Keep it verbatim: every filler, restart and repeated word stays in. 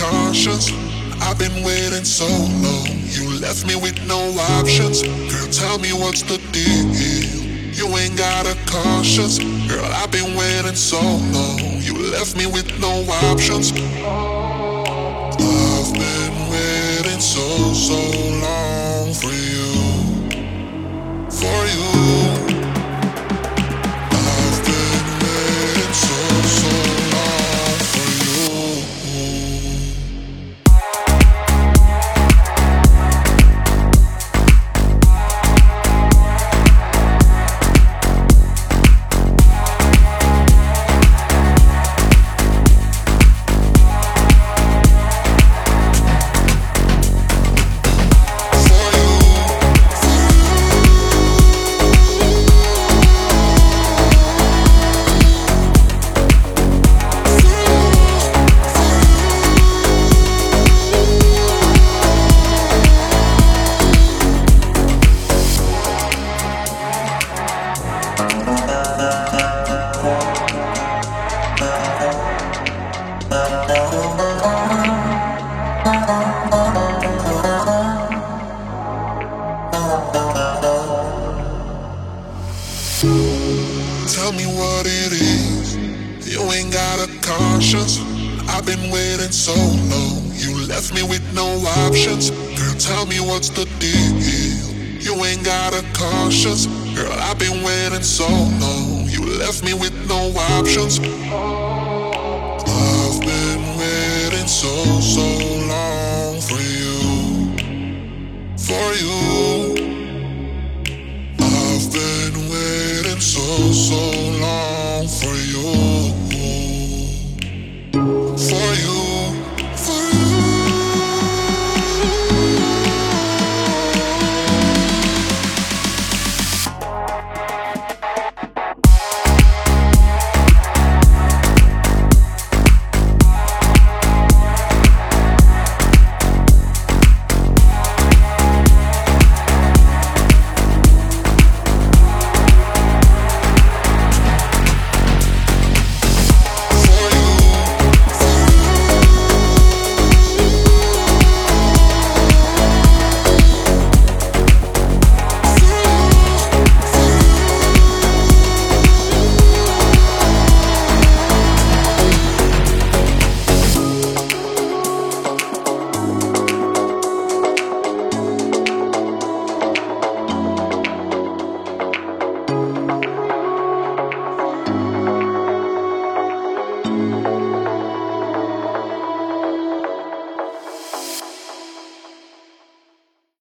cautious. I've been waiting so long. You left me with no options. Girl, tell me what's the deal. You ain't gotta cautious. Girl, I've been waiting so long. You left me with no options. I've been waiting so, so long for you. For you. I've been waiting so, so long for you. Tell me what it is. You ain't gotta cautious. I've been waiting so long. You left me with no options. Girl, tell me what's the deal. You ain't gotta cautious. Girl, I've been waiting so long. You left me with no options. I've been waiting so, so long.